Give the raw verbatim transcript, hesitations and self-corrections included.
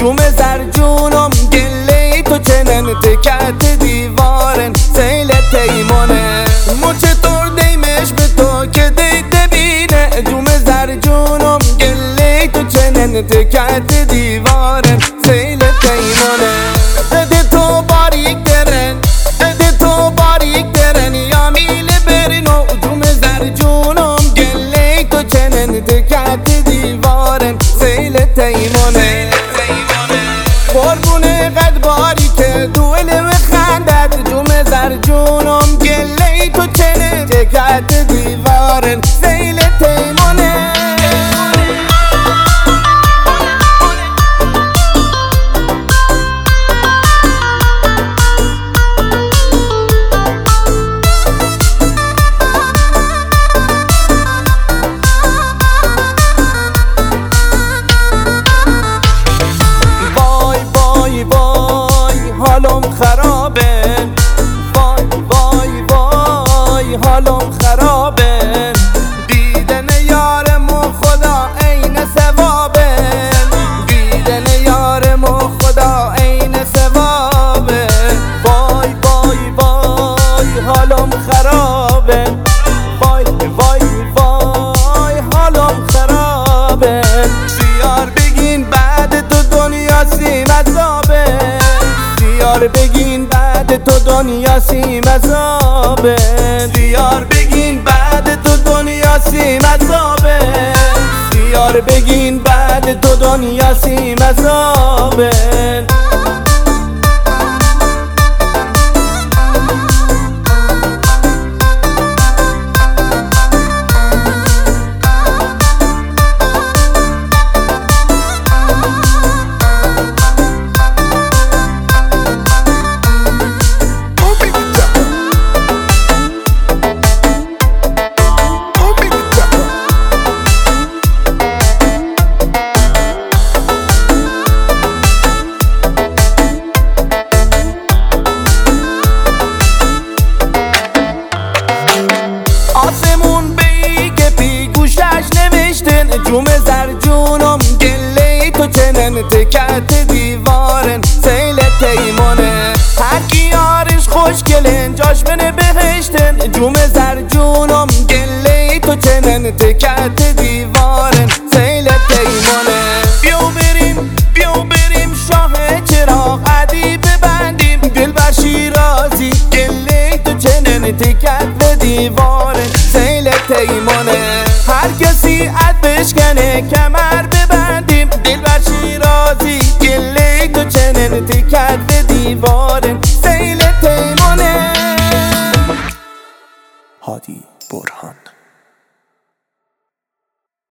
جوم زرجونم گله تو چنن تکت دیوارن سیل تیمانه مو چطور دیمش به تو که دید ببینه جوم زرجونم گله تو چنن تکت دیوارن سیل تیمانه بده تو باریک درن بده تو باریک درن یا میل برنو جوم زرجونم گله تو چنن تکت دیوارن سیل تیمانه قربونه قد باری که دوله و خندت جوم زرجونم گله تو چنن تکت دیوارن سیل تیمانه حالم خرابه وای وای وای حالم خرابه دیدن یارمو خدا عین ثوابه دیدن یارمو خدا عین ثوابه وای وای وای حالم خرابه وای وای وای حالم خرابه سیار بگین بعد تو دنیا سیم عذابه دیار بگین بعد تو دنیا سیم عذابه دیار بگین بعد تو دنیا سیم عذابه دیار بگین بعد تو دنیا سیم عذابه جوم زرجونم گله تو چنن تکت دیوارن سیل تیمانه هر کی یارش خوشگلن جاش بره بهشتن جوم زرجونم گله تو چنن تکت دیوارن سیل تیمانه بیو بریم بیو بریم شاه چراغ عدی ببندیم دل بر شیرازی گله تو چنن تکت دیوارن سیل تیمانه هر کسی عد بشکنه کمر ببندیم دل بر شیرازی گله تو چنن تکت به دیوارن سیل تیمانه. هادی برهان.